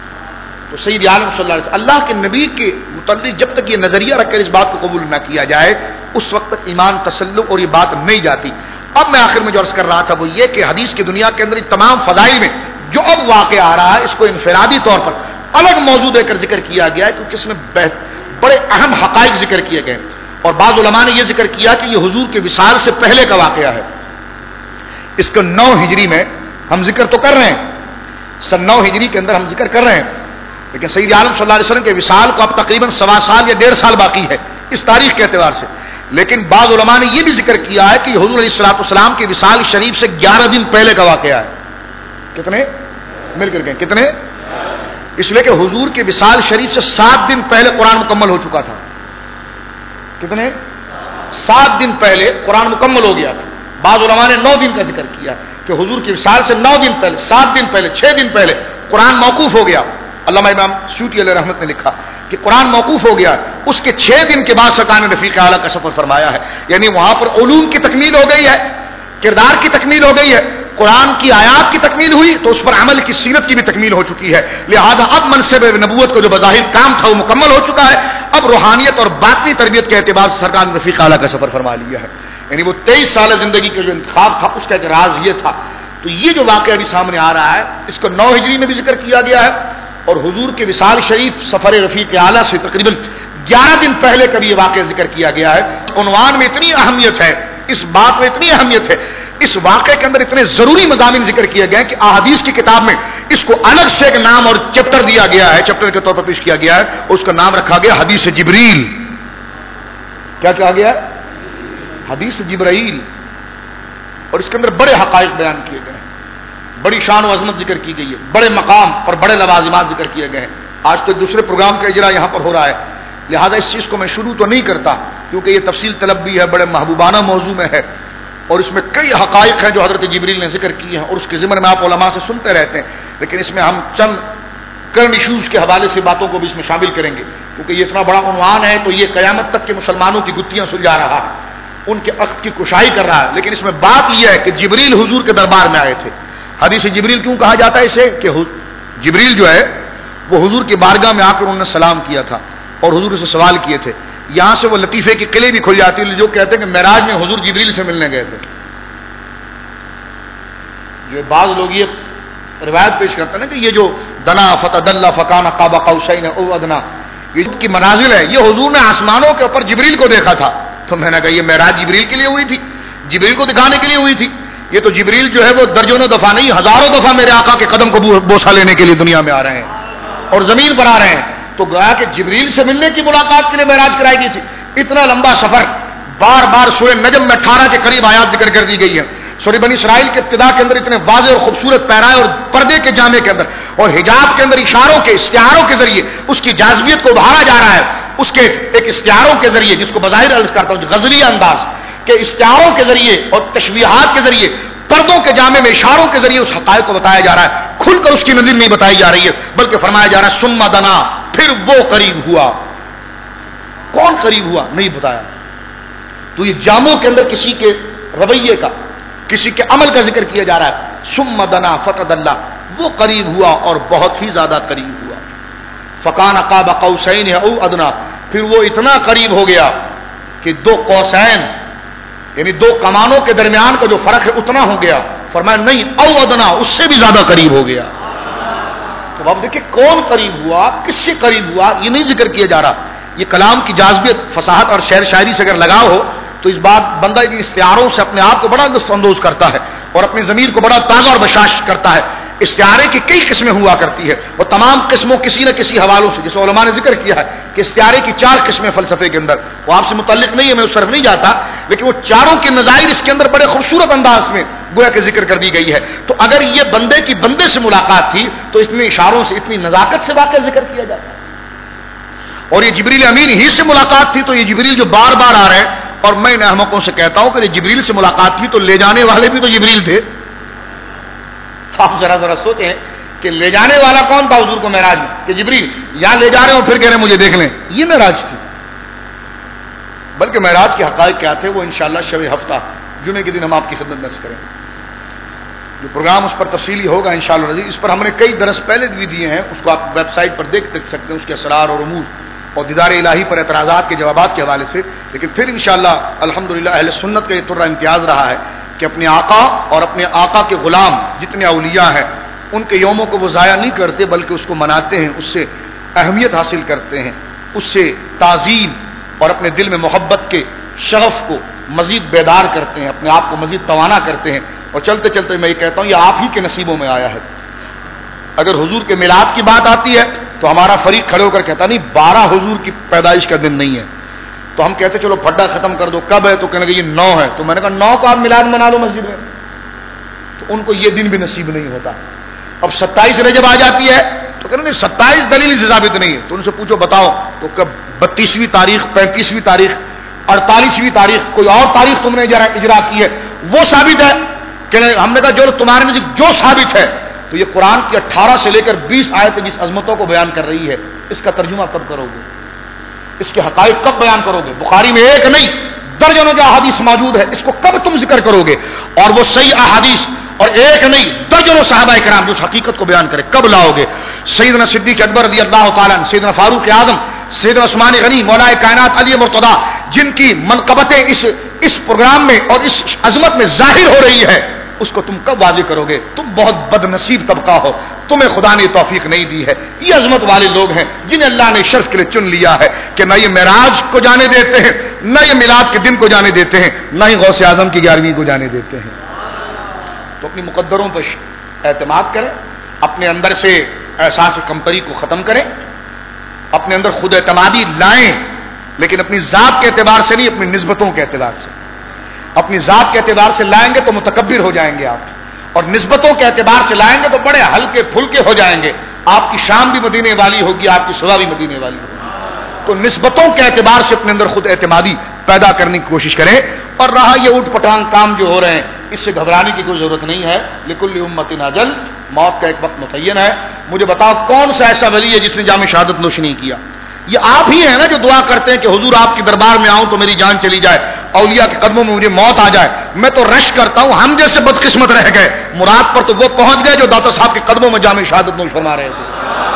تو سید عالم صلی اللہ علیہ وسلم اللہ کے نبی کے متعلق جب تک یہ نظریہ رکھ کر اس بات کو قبول نہ کیا جائے اس وقت تک ایمان تسلق اور یہ بات نہیں جاتی. اب میں آخر میں جو عرض کر رہا تھا وہ یہ کہ حدیث کی دنیا کے اندر تمام فضائل میں جو اب واقع آ رہا ہے اس کو انفرادی طور پر الگ موضوع دے کر ذکر کیا گیا ہے، کیونکہ اس میں بڑے اہم حقائق ذکر کیے گئے. اور بعض علماء نے یہ ذکر کیا کہ یہ حضور کے وصال سے پہلے کا واقعہ ہے. اس کو نو ہجری میں ہم ذکر تو کر رہے ہیں، سن نو ہجری کے اندر ہم ذکر کر رہے ہیں، لیکن سید عالم صلی اللہ علیہ وسلم کے وصال کو اب تقریباً سوا سال یا ڈیڑھ سال باقی ہے اس تاریخ کے اعتبار سے. لیکن بعض علماء نے یہ بھی ذکر کیا ہے کہ حضور علیہ الصلوۃ والسلام کے وصال شریف سے گیارہ دن پہلے کا واقعہ ہے. کتنے مل کر کے کتنے؟ اس لیے کہ حضور کے وصال شریف سے سات دن پہلے قرآن مکمل ہو چکا تھا. کتنے؟ سات دن پہلے قرآن مکمل ہو گیا تھا. بعض علماء نے نو دن کا ذکر کیا کہ حضور کے وصال سے نو دن پہلے، سات دن پہلے، چھ دن پہلے قرآن موقوف ہو گیا. علامہ امام سیوطی علیہ رحمت نے لکھا کہ قرآن موقوف ہو گیا، اس کے چھ دن کے بعد سرکار نے رفیق اعلیٰ کا سفر فرمایا ہے. یعنی وہاں پر علوم کی تکمیل ہو گئی ہے، کردار کی تکمیل ہو گئی ہے، قرآن کی آیات کی تکمیل ہوئی تو اس پر عمل کی سیرت کی بھی تکمیل ہو چکی ہے. لہذا اب منصب نبوت کو جو بظاہر کام تھا وہ مکمل ہو چکا ہے. اب روحانیت اور باطنی تربیت کے اعتبار سے سرکار نے رفیق اعلیٰ کا سفر فرما لیا ہے. یعنی وہ تیئیس سال زندگی کا جو انتخاب تھا اس کا ایک راز یہ تھا. تو یہ جو واقعہ ابھی سامنے آ رہا ہے اس کو نو ہجری میں بھی ذکر کیا گیا ہے اور حضور کے وصال شریف سفر رفیق اعلیٰ سے تقریباً گیارہ دن پہلے کا بھی یہ واقعہ ذکر کیا گیا ہے. عنوان میں اتنی اہمیت ہے، اس بات میں اتنی اہمیت ہے، اس واقعے کے اندر اتنے ضروری مضامین ذکر کیے گئے کہ احادیث کی کتاب میں اس کو الگ سے ایک نام اور چیپٹر دیا گیا ہے، چیپٹر کے طور پر پیش کیا گیا ہے. اس کا نام رکھا گیا حدیث جبریل. کیا کہا گیا؟ حدیث جبرائیل. اور اس کے اندر بڑے حقائق بیان کیے گئے ہیں، بڑی شان و عظمت ذکر کی گئی ہے، بڑے مقام اور بڑے لوازمات ذکر کیے گئے ہیں. آج تو دوسرے پروگرام کا اجرا یہاں پر ہو رہا ہے، لہذا اس چیز کو میں شروع تو نہیں کرتا کیونکہ یہ تفصیل طلب بھی ہے، بڑے محبوبانہ موضوع میں ہے اور اس میں کئی حقائق ہیں جو حضرت جبریل نے ذکر کیے ہیں اور اس کے ضمن میں آپ علماء سے سنتے رہتے ہیں. لیکن اس میں ہم چند کرنٹ ایشوز کے حوالے سے باتوں کو بھی اس میں شامل کریں گے کیونکہ یہ اتنا بڑا عنوان ہے تو یہ قیامت تک کے مسلمانوں کی گتھیاں سلجھا رہا ہے، ان کے عقد کی کشائی کر رہا ہے. لیکن اس میں بات یہ ہے کہ جبریل حضور کے دربار میں آئے تھے. حدیث جبریل کیوں کہا جاتا ہے اسے؟ کہ جبریل جو ہے وہ حضور کی بارگاہ میں آ کر انہوں نے سلام کیا تھا اور حضور سے سوال کیے تھے. یہاں سے وہ لطیفے کی قلعے بھی کھل جاتی ہے جو کہتے ہیں کہ معراج میں حضور جبریل سے ملنے گئے تھے. جو بعض لوگ یہ روایت پیش کرتے ہیں نا کہ یہ جو دنا فتدلہ فکان قاب قوسین او ادنا، یہ کی منازل ہے، یہ حضور نے آسمانوں کے اوپر جبریل کو دیکھا تھا. تو میں نے کہا یہ معراج جبریل کے لیے ہوئی تھی، جبریل کو دکھانے کے لیے ہوئی تھی. یہ تو جبریل جو ہے وہ درجنوں دفعہ نہیں ہزاروں دفعہ میرے آقا کے قدم کو بوسہ لینے کے لیے دنیا میں آ رہے ہیں اور زمین پر آ رہے ہیں. تو گویا کہ جبریل سے ملنے کی ملاقات کے لیے معراج کرائی گئی تھی. اتنا لمبا سفر بار بار سورہ نجم میں اٹھارہ کے قریب آیات ذکر کر دی گئی ہے. سورہ بنی اسرائیل کے ابتدا کے اندر اتنے واضح اور خوبصورت پیرائے اور پردے کے جامے کے اندر اور حجاب کے اندر اشاروں کے استعاروں کے ذریعے اس کی جاذبیت کو ابھارا جا رہا ہے. اس کے ایک استعاروں کے ذریعے جس کو بظاہر عرض کرتا ہوں غزلی انداز کے استعاروں کے ذریعے اور تشبیہات کے ذریعے پردوں کے جامے میں اشاروں کے ذریعے اس حقائق کو بتایا جا رہا ہے. کھل کر اس کی نظیر نہیں بتائی جا رہی ہے بلکہ فرمایا جا رہا ہے ثم دنا، پھر وہ قریب ہوا. کون قریب ہوا نہیں بتایا. تو یہ جاموں کے اندر کسی کے رویے کا، کسی کے عمل کا ذکر کیا جا رہا ہے. ثم دنا فتدلى، وہ قریب ہوا اور بہت ہی زیادہ قریب ہوا. فکان قاب قوسین او ادنا، پھر وہ اتنا قریب ہو گیا کہ دو قوسین یعنی دو کمانوں کے درمیان کا جو فرق ہے اتنا ہو گیا. فرمایا نہیں او ادنا، اس سے بھی زیادہ قریب ہو گیا. تو اب دیکھیں کون قریب ہوا، کس سے قریب ہوا، یہ نہیں ذکر کیا جا رہا. یہ کلام کی جاذبیت فصاحت اور شعر شاعری سے اگر لگاؤ ہو تو اس بات بندہ ان استعاروں سے اپنے آپ کو بڑا لطف اندوز کرتا ہے اور اپنی ضمیر کو بڑا تازہ اور بشاش کرتا ہے. استعارے کی کئی قسمیں ہوا کرتی ہے اور تمام قسموں کسی نہ کسی حوالوں سے، جس علماء نے ذکر کیا ہے کہ استعارے کی چار قسمیں فلسفے کے اندر، وہ آپ سے متعلق نہیں ہے، میں اس طرف نہیں جاتا، لیکن وہ چاروں کے نظائر اس کے اندر بڑے خوبصورت انداز میں گویا کہ ذکر کر دی گئی ہے. تو اگر یہ بندے کی بندے سے ملاقات تھی تو اتنے اشاروں سے، اتنی نزاکت سے واقعہ ذکر کیا جاتا ہے. اور یہ جبریل امین ہی سے ملاقات تھی تو یہ جبریل جو بار بار آ رہے ہیں، اور میں ان احمقوں سے کہتا ہوں کہ جبریل سے ملاقات تھی تو لے جانے والے بھی تو جبریل تھے. آپ ذرا ذرا سوچیں کہ لے جانے والا کون تھا حضور کو معراج میں؟ کہ جبریل یہاں لے جا رہے ہو پھر کہہ رہے ہیں مجھے دیکھ لیں. یہ معراج تھی. بلکہ معراج کے حقائق کیا تھے وہ انشاءاللہ شب ہفتہ جمعے کے دن ہم آپ کی خدمت میں عرض کریں. جو پروگرام اس پر تفصیلی ہوگا انشاءاللہ العزیز. اس پر ہم نے کئی درس پہلے بھی دیے ہیں, اس کو آپ ویب سائٹ پر دیکھ دیکھ سکتے ہیں, اس کے اسرار اور رموز اور دیدار الہی پر اعتراضات کے جوابات کے حوالے سے. لیکن پھر انشاءاللہ الحمدللہ اہل سنت کا یہ ترہ امتیاز رہا ہے کہ اپنے آقا اور اپنے آقا کے غلام جتنے اولیاء ہیں ان کے یوموں کو وہ ضائع نہیں کرتے, بلکہ اس کو مناتے ہیں, اس سے اہمیت حاصل کرتے ہیں, اس سے تعظیم اور اپنے دل میں محبت کے شغف کو مزید بیدار کرتے ہیں, اپنے آپ کو مزید توانا کرتے ہیں. اور چلتے چلتے میں یہ کہتا ہوں یہ آپ ہی کے نصیبوں میں آیا ہے. اگر حضور کے میلاد کی بات آتی ہے تو ہمارا فریق کھڑے ہو کر کہتا نہیں بارہ حضور کی پیدائش کا دن نہیں ہے. تو ہم کہتے چلو پھڈا ختم کر دو, کب ہے؟ تو کہنے کہ یہ نو ہے. تو میں نے کہا نو کو آپ میلاد منا لو مسجد میں. تو ان کو یہ دن بھی نصیب نہیں ہوتا. اب ستائیس رجب آ جاتی ہے تو کہنا نہیں ستائیس دلیل سے ثابت نہیں ہے. تو ان سے پوچھو بتاؤ تو کب بتیسویں تاریخ, پینتیسویں تاریخ, اڑتالیسویں تاریخ, کوئی اور تاریخ تم نے اجرا کی ہے وہ ثابت ہے؟ کہ ہم نے کہا جو تمہارے نزدیک جو ثابت ہے. تو یہ قرآن کی اٹھارہ سے لے کر بیس آیتیں جس عظمتوں کو بیان کر رہی ہے اس کا ترجمہ کب کرو گے؟ اس کے حقائق کب بیان کرو گے؟ بخاری میں ایک نہیں درجنوں کے احادیث موجود ہے, اس کو کب تم ذکر کرو گے؟ اور وہ صحیح احادیث اور ایک نہیں درجنوں صحابہ کرام جو اس حقیقت کو بیان کرے کب لاؤ گے؟ سیدنا صدیق اکبر رضی اللہ تعالیٰ عنہ, سیدنا فاروق اعظم, سیدنا عثمان غنی, مولا کائنات علی مرتضیٰ, جن کی منقبتیں اس اس پروگرام میں اور اس عظمت میں ظاہر ہو رہی ہے, اس کو تم کب واضح کرو گے؟ تم بہت بد نصیب طبقہ ہو, تمہیں خدا نے توفیق نہیں دی ہے. یہ عظمت والے لوگ ہیں جنہیں اللہ نے شرف کے لیے چن لیا ہے کہ نہ یہ معراج کو جانے دیتے ہیں, نہ یہ میلاد کے دن کو جانے دیتے ہیں, نہ ہی غوث اعظم کی گیارہویں کو جانے دیتے ہیں. تو اپنی مقدروں پر اعتماد کریں, اپنے اندر سے احساس کمتری کو ختم کریں, اپنے اندر خود اعتمادی لائیں, لیکن اپنی ذات کے اعتبار سے نہیں, اپنی نسبتوں کے اعتبار سے. اپنی ذات کے اعتبار سے لائیں گے تو متکبر ہو جائیں گے آپ, اور نسبتوں کے اعتبار سے لائیں گے تو بڑے ہلکے پھلکے ہو جائیں گے. آپ کی شام بھی مدینے والی ہوگی, آپ کی صبح بھی مدینے والی ہوگی. تو نسبتوں کے اعتبار سے اپنے اندر خود اعتمادی پیدا کرنے کی کوشش کریں. اور رہا یہ اوٹ پٹانگ کام جو ہو رہے ہیں اس سے گھبرانے کی کوئی ضرورت نہیں ہے. لکل امت اجل, موت کا ایک وقت متعین ہے. مجھے بتاؤ کون سا ایسا ولی ہے جس نے جام شہادت نوش نہیں کیا؟ یہ آپ ہی ہیں نا جو دعا کرتے ہیں کہ حضور آپ کے دربار میں آؤں تو میری جان چلی جائے, اولیاء کے قدموں میں مجھے موت آ جائے. میں تو رش کرتا ہوں, ہم جیسے بدقسمت رہ گئے. مراد پر تو وہ پہنچ گئے جو داتا صاحب کے قدموں میں جام شہادت نوش فرما رہے تھے,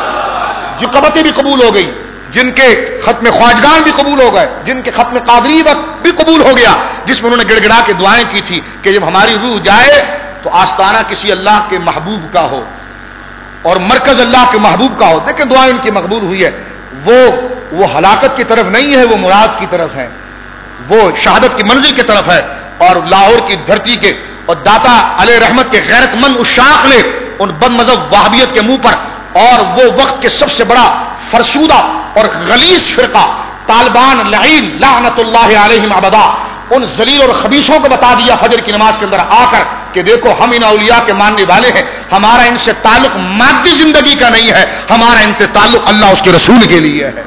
جو قبطیں بھی قبول ہو گئی, جن کے ختم خواجگان بھی قبول ہو گئے, جن کے ختم قادری بھی قبول ہو گیا, جس میں انہوں نے گڑ گڑا کے دعائیں کی تھی کہ جب ہماری روح جائے تو آستانہ کسی اللہ کے محبوب کا ہو اور مرکز اللہ کے محبوب کا ہو. دیکھیں دعائیں ان کی مقبول ہوئی ہے. وہ وہ ہلاکت کی طرف نہیں ہے, وہ مراد کی طرف ہے, وہ شہادت کی منزل کی طرف ہے. اور لاہور کی دھرتی کے اور داتا علیہ رحمت کے غیرت مند اشاق نے ان بد مذہب وہابیت کے منہ پر, اور وہ وقت کے سب سے بڑا فرسودہ اور غلیظ فرقہ طالبان لعین لعنت اللہ علیہم ابدا, ان ذلیل اور خبیثوں کو بتا دیا فجر کی نماز کے اندر آ کر کہ دیکھو ہم ان اولیاء کے ماننے والے ہیں, ہمارا ان سے تعلق مادی زندگی کا نہیں ہے, ہمارا ان سے تعلق اللہ اس کے رسول کے لیے ہے.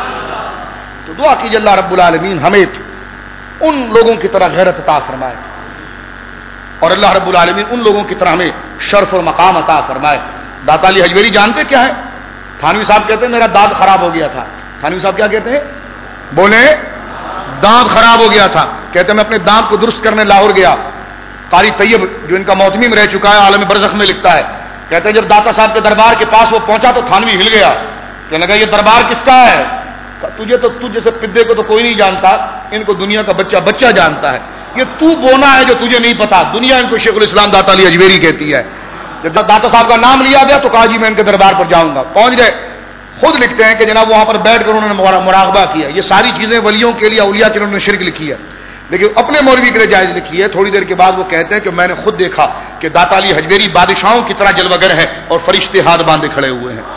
تو دعا کیجیے اللہ رب العالمین ہمیں ان لوگوں کی طرح غیرت عطا فرمائے, اور اللہ رب العالمین ان لوگوں کی طرح ہمیں شرف اور مقام عطا فرمائے. داتا علی حجویری جانتے کیا ہے؟ تھانوی صاحب کہتے ہیں میرا دانت خراب ہو گیا تھا. تھانوی صاحب کیا کہتے ہیں؟ بولے دانت خراب ہو گیا تھا. کہتے ہیں میں اپنے دانت کو درست کرنے لاہور گیا. قاری طیب جو ان کا موتمی میں رہ چکا ہے عالم برزخ میں لکھتا ہے, کہتے ہیں جب داتا صاحب کے دربار کے پاس وہ پہنچا تو تھانوی ہل گیا. کہنے لگا یہ دربار کس کا ہے؟ تجھے تو تجھ جیسے پدے کو تو کوئی نہیں جانتا, ان کو دنیا کا بچہ بچہ جانتا ہے. یہ تو بونا ہے جو تجھے نہیں پتا, دنیا ان کو شیخ الاسلام داتا علی حجویری کہتی ہے. جب داتا صاحب کا نام لیا گیا تو کہا جی میں ان کے دربار پر جاؤں گا. پہنچ گئے. خود لکھتے ہیں کہ جناب وہاں پر بیٹھ کر انہوں نے مراقبہ کیا. یہ ساری چیزیں ولیوں کے لیے اولیاء کے لیے انہوں نے شرک لکھی ہے, لیکن اپنے مولوی کے لیے جائز لکھی ہے. تھوڑی دیر کے بعد وہ کہتے ہیں کہ میں نے خود دیکھا کہ داتا علی حجویری بادشاہوں کی طرح جلوہ گر ہیں اور فرشتے ہاتھ باندھے کھڑے ہوئے ہیں.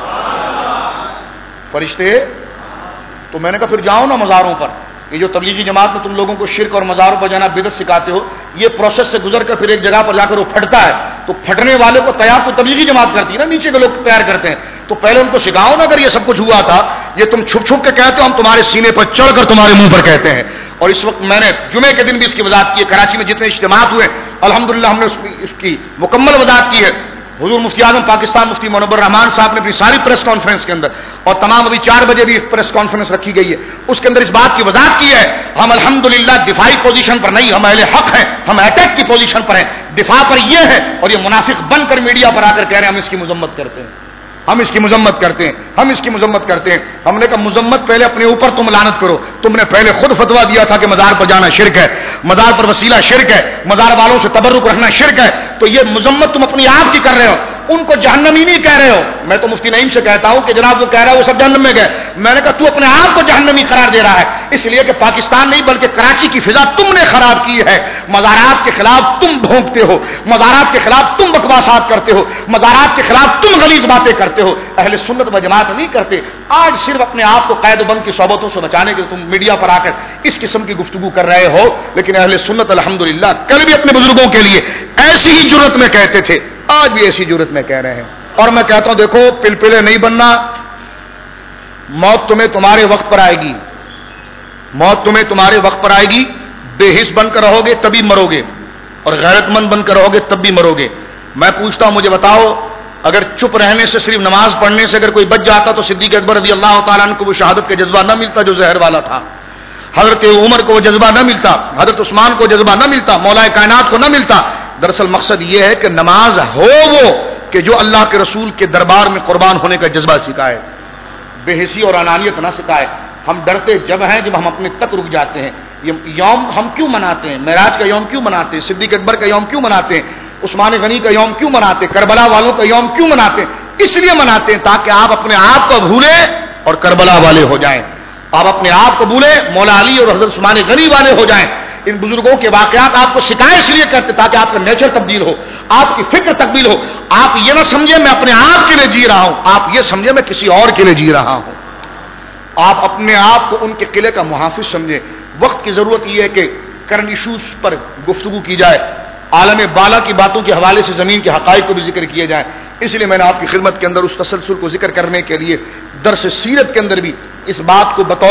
فرشتے. تو میں نے کہا پھر جاؤ نا مزاروں پر. یہ جو تبلیغی جماعت میں تم لوگوں کو شرک اور مزاروں پر جانا بدعت سکھاتے ہو, یہ پروسیس سے گزر کر پھر ایک جگہ پر جا کر وہ پھٹتا ہے. تو پھٹنے والے کو تیار تو تبلیغی جماعت کرتی ہے نا, نیچے کے لوگ تیار کرتے ہیں. تو پہلے ان کو سکھاؤ نا اگر یہ سب کچھ ہوا تھا, یہ تم چھپ چھپ کے کہتے ہو, ہم تمہارے سینے پر چڑھ کر تمہارے منہ پر کہتے ہیں. اور اس وقت میں نے جمعے کے دن بھی اس کی وضاحت کی ہے. کراچی میں جتنے اجتماعات ہوئے الحمدللہ ہم نے اس کی مکمل وضاحت کی ہے. حضور مفتی اعظم پاکستان مفتی منور رحمان صاحب نے اپنی ساری پریس کانفرنس کے اندر، اور تمام ابھی چار بجے بھی پریس کانفرنس رکھی گئی ہے، اس کے اندر اس بات کی وضاحت کی ہے، ہم الحمدللہ دفاعی پوزیشن پر نہیں، ہم اہل حق ہیں، ہم اٹیک کی پوزیشن پر ہیں، دفاع پر یہ ہے، اور یہ منافق بن کر میڈیا پر آ کر کہہ رہے ہیں ہم اس کی مذمت کرتے ہیں، ہم اس کی مذمت کرتے ہیں، ہم اس کی مذمت کرتے ہیں۔ ہم نے کہا مذمت پہلے اپنے اوپر تم لعنت کرو، تم نے پہلے خود فتوا دیا تھا کہ مزار پر جانا شرک ہے، مزار پر وسیلہ شرک ہے، مزار والوں سے تبرک رکھنا شرک ہے، تو یہ مذمت تم اپنی آپ کی کر رہے ہو، ان کو جہنمی نہیں کہہ رہے ہو۔ میں تو مفتی نعیم سے کہتا ہوں کہ جناب وہ کہہ رہا ہے وہ سب جہنم میں گئے، میں نے کہا تو اپنے آپ کو جہنمی قرار دے رہا ہے، اس لیے کہ پاکستان نہیں بلکہ کراچی کی فضا تم نے خراب کی ہے، مزارات کے خلاف تم بھونکتے ہو، مزارات کے خلاف تم بکواسات کرتے ہو، مزارات کے خلاف تم غلیظ باتیں کرتے ہو، اہل سنت و جماعت نہیں کرتے۔ آج صرف اپنے آپ کو قید و بند کی صحبتوں سے بچانے کے لیے تم میڈیا پر آ کر اس قسم کی گفتگو کر رہے ہو، لیکن اہل سنت الحمدللہ کل بھی اپنے بزرگوں کے لیے ایسی ہی جرت میں کہتے تھے، آج بھی ایسی جرت میں کہہ رہے ہیں۔ اور میں کہتا ہوں دیکھو پلپلے نہیں بننا، موت تمہیں تمہارے وقت پر آئے گی، موت تمہیں تمہارے وقت پر آئے گی، بے حس بن کر رہو گے تبھی مرو گے، اور غیرت مند بن کر رہو گے تب بھی مرو گے۔ میں پوچھتا ہوں مجھے بتاؤ، اگر چپ رہنے سے صرف نماز پڑھنے سے اگر کوئی بچ جاتا تو صدیق اکبر رضی اللہ تعالیٰ عنہ کو وہ شہادت کا جذبہ نہ ملتا جو زہر والا تھا، حضرت عمر کو وہ جذبہ نہ ملتا، حضرت عثمان کو جذبہ نہ ملتا، مولا کائنات کو نہ ملتا۔ دراصل مقصد یہ ہے کہ نماز ہو وہ کہ جو اللہ کے رسول کے دربار میں قربان ہونے کا جذبہ سکھائے، بے حسی اور انانیت نہ سکھائے۔ ہم ڈرتے جب ہیں جب ہم اپنے تک رک جاتے ہیں۔ یہ یوم ہم کیوں مناتے ہیں؟ معراج کا یوم کیوں مناتے ہیں؟ صدیق اکبر کا یوم کیوں مناتے ہیں؟ عثمان غنی کا یوم کیوں مناتے ہیں؟ کربلا والوں کا یوم کیوں مناتے ہیں؟ اس لیے مناتے ہیں تاکہ آپ اپنے آپ کو بھولیں اور کربلا والے ہو جائیں، آپ اپنے آپ کو بھولیں مولا علی اور حضرت عثمان غنی والے ہو جائیں۔ ان بزرگوں کے واقعات آپ کو سکھائے اس لیے کرتے تاکہ آپ کا نیچر تبدیل ہو، آپ کی فکر تبدیل ہو، آپ یہ نہ سمجھیں میں اپنے آپ کے لیے جی رہا ہوں، آپ یہ سمجھیں میں کسی اور کے لیے جی رہا ہوں۔ آپ اپنے آپ کو ان کے قلعے کا محافظ سمجھیں۔ وقت کی ضرورت یہ ہے کہ کرنٹ ایشوز پر گفتگو کی جائے، عالم بالا کی باتوں کے حوالے سے زمین کے حقائق کو بھی ذکر کیے جائیں۔ اس لیے میں نے آپ کی خدمت کے اندر اس تسلسل کو ذکر کرنے کے لیے درس سیرت کے اندر بھی اس بات کو بطور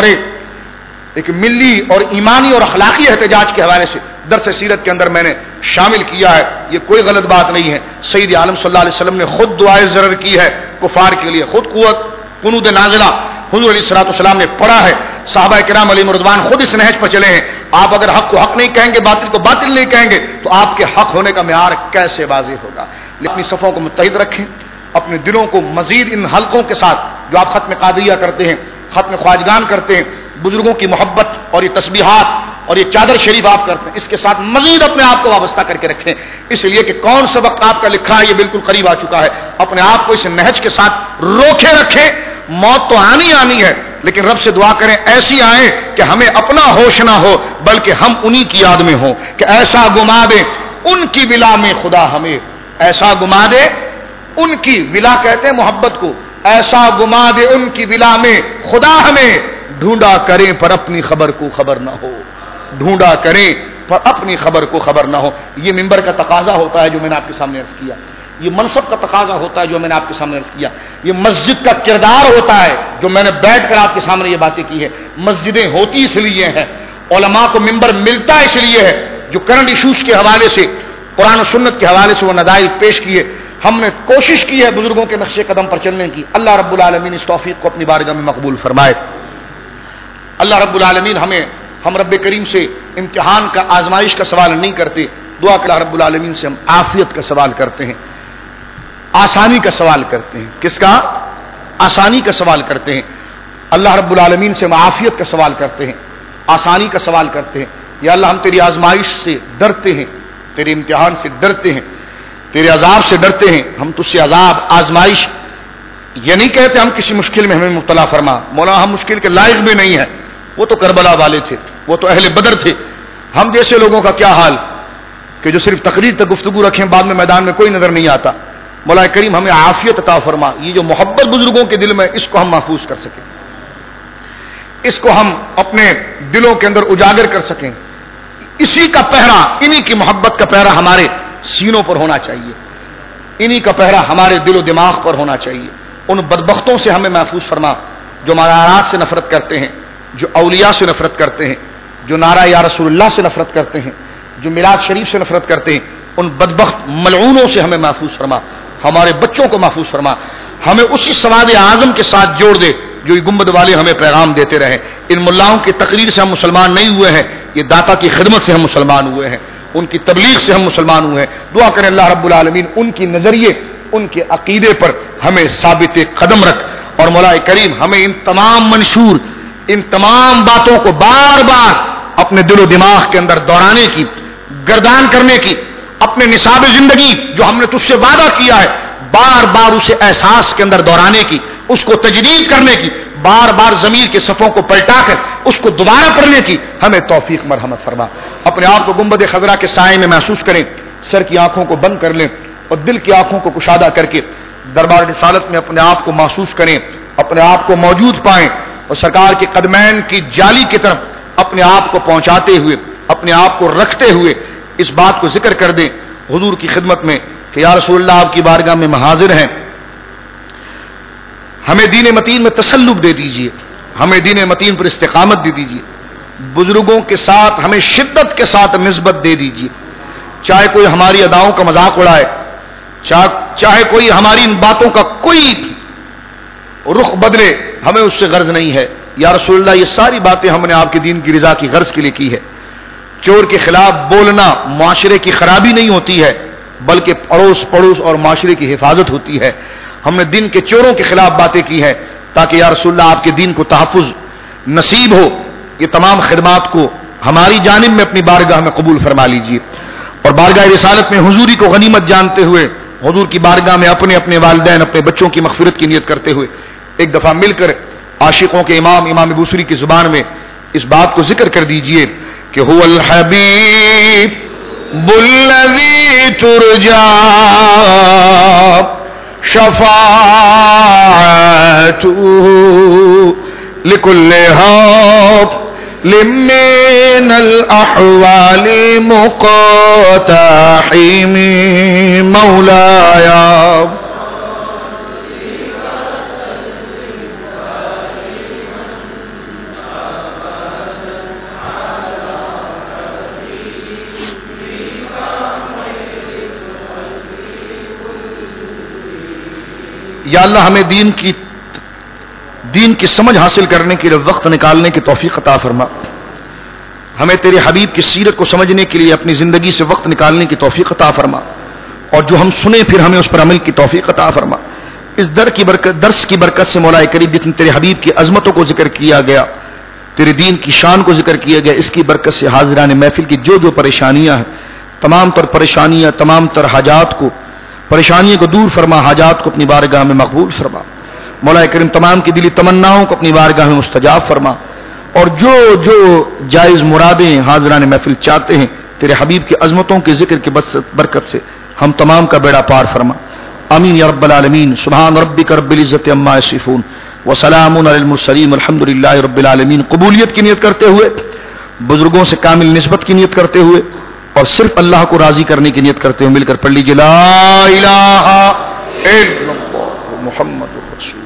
ایک ملی اور ایمانی اور اخلاقی احتجاج کے حوالے سے درس سیرت کے اندر میں نے شامل کیا ہے۔ یہ کوئی غلط بات نہیں ہے، سید عالم صلی اللہ علیہ وسلم نے خود دعائے ضرر کی ہے کفار کے لیے، خود قوت قنوت نازلہ حضور علیہ الصلوۃ والسلام نے پڑھا ہے، صحابہ کرام علیہ رضوان خود اس نہج پر چلے ہیں۔ آپ اگر حق کو حق نہیں کہیں گے، باطل کو باطل نہیں کہیں گے، تو آپ کے حق ہونے کا معیار کیسے واضح ہوگا؟ اپنی صفوں کو متحد رکھیں، اپنے دلوں کو مزید ان حلقوں کے ساتھ جو آپ ختم قادریہ کرتے ہیں، ختم خواجگان کرتے ہیں، بزرگوں کی محبت اور یہ تسبیحات اور یہ چادر شریف آپ کرتے ہیں، اس کے ساتھ مزید اپنے آپ کو وابستہ کر کے رکھیں، اس لیے کہ کون سا وقت آپ کا لکھا ہے یہ بالکل قریب آ چکا ہے۔ اپنے آپ کو اس نہج کے ساتھ روکے رکھیں۔ موت تو آنی آنی ہے، لیکن رب سے دعا کریں ایسی آئے کہ ہمیں اپنا ہوش نہ ہو بلکہ ہم انہی کی یاد میں ہوں، کہ ایسا گما دے ان کی ولا میں خدا ہمیں، ایسا گما دے ان کی ولا کہتے ہیں محبت کو، ایسا گما دے ان کی ولا میں خدا ہمیں، ڈھونڈا کریں پر اپنی خبر کو خبر نہ ہو، ڈھونڈا کریں پر اپنی خبر کو خبر نہ ہو۔ یہ منبر کا تقاضا ہوتا ہے جو میں نے آپ کے سامنے عرض کیا، یہ منصب کا تقاضا ہوتا ہے جو میں نے آپ کے سامنے عرض کیا، یہ مسجد کا کردار ہوتا ہے جو میں نے بیٹھ کر آپ کے سامنے یہ باتیں کی ہے۔ مسجدیں ہوتی اس لیے ہیں، علماء کو منبر ملتا اس لیے ہے، جو کرنٹ ایشوز کے حوالے سے قرآن و سنت کے حوالے سے وہ نظائر پیش کیے۔ ہم نے کوشش کی ہے بزرگوں کے نقش قدم پر چلنے کی، اللہ رب العالمین اس توفیق کو اپنی بارگاہ میں مقبول فرمائے۔ اللہ رب العالمین ہمیں ہم رب کریم سے امتحان کا آزمائش کا سوال نہیں کرتے، دعا کہ اللہ رب العالمین سے ہم عافیت کا سوال کرتے ہیں، آسانی کا سوال کرتے ہیں۔ کس کا؟ آسانی کا سوال کرتے ہیں۔ اللہ رب العالمین سے ہم عافیت کا سوال کرتے ہیں، آسانی کا سوال کرتے ہیں۔ یا اللہ ہم تیری آزمائش سے ڈرتے ہیں، تیرے امتحان سے ڈرتے ہیں، تیرے عذاب سے ڈرتے ہیں۔ ہم تجھ سے عذاب آزمائش یہ نہیں کہتے ہم کسی مشکل میں ہمیں مبتلا فرما، مولا ہم مشکل کے لائق بھی نہیں ہیں، وہ تو کربلا والے تھے، وہ تو اہل بدر تھے۔ ہم جیسے لوگوں کا کیا حال کہ جو صرف تقریر تک گفتگو رکھیں، بعد میں میدان میں کوئی نظر نہیں آتا۔ مولا کریم ہمیں عافیت عطا فرما، یہ جو محبت بزرگوں کے دل میں اس کو ہم محفوظ کر سکیں، اس کو ہم اپنے دلوں کے اندر اجاگر کر سکیں۔ اسی کا پہرا، انہی کی محبت کا پہرا ہمارے سینوں پر ہونا چاہیے، انہی کا پہرا ہمارے دل و دماغ پر ہونا چاہیے۔ ان بدبختوں سے ہمیں محفوظ فرما جو مزارات سے نفرت کرتے ہیں، جو اولیاء سے نفرت کرتے ہیں، جو نعرہ یا رسول اللہ سے نفرت کرتے ہیں، جو میلاد شریف سے نفرت کرتے ہیں، ان بدبخت ملعونوں سے ہمیں محفوظ فرما۔ ہمارے بچوں کو محفوظ فرما، ہمیں اسی سواد اعظم کے ساتھ جوڑ دے جو یہ گنبد والے ہمیں پیغام دیتے رہے. ان ملاؤں کی تقریر سے ہم مسلمان نہیں ہوئے ہیں، یہ داتا کی خدمت سے ہم مسلمان ہوئے ہیں، ان کی تبلیغ سے ہم مسلمان ہوئے ہیں. دعا کریں اللہ رب العالمین ان کی نظریے، ان کے عقیدے پر ہمیں ثابت قدم رکھ، اور مولا کریم ہمیں ان تمام منشور، ان تمام باتوں کو بار بار اپنے دل و دماغ کے اندر دوہرانے کی، گردان کرنے کی، اپنے نصاب زندگی جو ہم نے تجھ سے وعدہ کیا ہے بار بار اسے احساس کے اندر دہرانے کی، اس کو تجدید کرنے کی، بار بار ضمیر کے صفوں کو پلٹا کر اس کو دوبارہ پڑھنے کی ہمیں توفیق مرحمت فرما. اپنے آپ کو گنبد خضرا کے سائے میں محسوس کریں، سر کی آنکھوں کو بند کر لیں اور دل کی آنکھوں کو کشادہ کر کے دربار رسالت میں اپنے آپ کو محسوس کریں، اپنے آپ کو موجود پائیں اور سرکار کے قدمین کی جالی کی طرف اپنے آپ کو پہنچاتے ہوئے، اپنے آپ کو رکھتے ہوئے اس بات کو ذکر کر دیں حضور کی خدمت میں کہ یا رسول اللہ آپ کی بارگاہ میں حاضر ہیں، ہمیں دین متین میں تسلط دے دیجئے، ہمیں دین متین پر استقامت دے دیجئے، بزرگوں کے ساتھ ہمیں شدت کے ساتھ نسبت دے دیجئے، چاہے کوئی ہماری اداؤں کا مذاق اڑائے، چاہے کوئی ہماری ان باتوں کا کوئی رخ بدلے، ہمیں اس سے غرض نہیں ہے. یا رسول اللہ یہ ساری باتیں ہم نے آپ کے دین کی رضا کی غرض کے لیے کی ہے. چور کے خلاف بولنا معاشرے کی خرابی نہیں ہوتی ہے بلکہ پڑوس پڑوس اور معاشرے کی حفاظت ہوتی ہے. ہم نے دین کے چوروں کے خلاف باتیں کی ہیں تاکہ یا رسول اللہ آپ کے دین کو تحفظ نصیب ہو. یہ تمام خدمات کو ہماری جانب میں اپنی بارگاہ میں قبول فرما لیجیے اور بارگاہ رسالت میں حضوری کو غنیمت جانتے ہوئے حضور کی بارگاہ میں اپنے اپنے والدین، اپنے بچوں کی مغفرت کی نیت کرتے ہوئے ایک دفعہ مل کر عاشقوں کے امام امام بوصیری کی زبان میں اس بات کو ذکر کر دیجئے کہ هو الحبیب الذی ترجا شفاعته لكل حال من الاحوال مقتحم مولاي. یا اللہ ہمیں دین کی دین کی سمجھ حاصل کرنے کے لیے وقت نکالنے کی توفیق عطا فرما، ہمیں تیرے حبیب کی سیرت کو سمجھنے کے لیے اپنی زندگی سے وقت نکالنے کی توفیق عطا فرما، اور جو ہم سنیں پھر ہمیں اس پر عمل کی توفیق عطا فرما. اس در کی برکت درس کی برکت سے مولا کریم جتنے تیرے حبیب کی عظمتوں کو ذکر کیا گیا، تیرے دین کی شان کو ذکر کیا گیا، اس کی برکت سے حاضران محفل کی جو جو پریشانیاں ہیں، تمام تر پریشانیاں، تمام تر حاجات کو پریشانیوں کو دور فرما، حاجات کو اپنی بارگاہ میں مقبول فرما. مولا کریم تمام کی دلی تمناؤں کو اپنی بارگاہ میں مستجاب فرما، اور جو جو جائز مرادیں حاضران محفل چاہتے ہیں تیرے حبیب کی عظمتوں کے ذکر کی برکت سے ہم تمام کا بیڑا پار فرما. آمین یا رب العالمین. سبحان ربک رب العزت عما یصفون وسلام علی المرسلین والحمد للہ رب العالمین. قبولیت کی نیت کرتے ہوئے، بزرگوں سے کامل نسبت کی نیت کرتے ہوئے اور صرف اللہ کو راضی کرنے کی نیت کرتے ہوئے مل کر پڑھ لیجیے لا الہ الا اللہ محمد رسول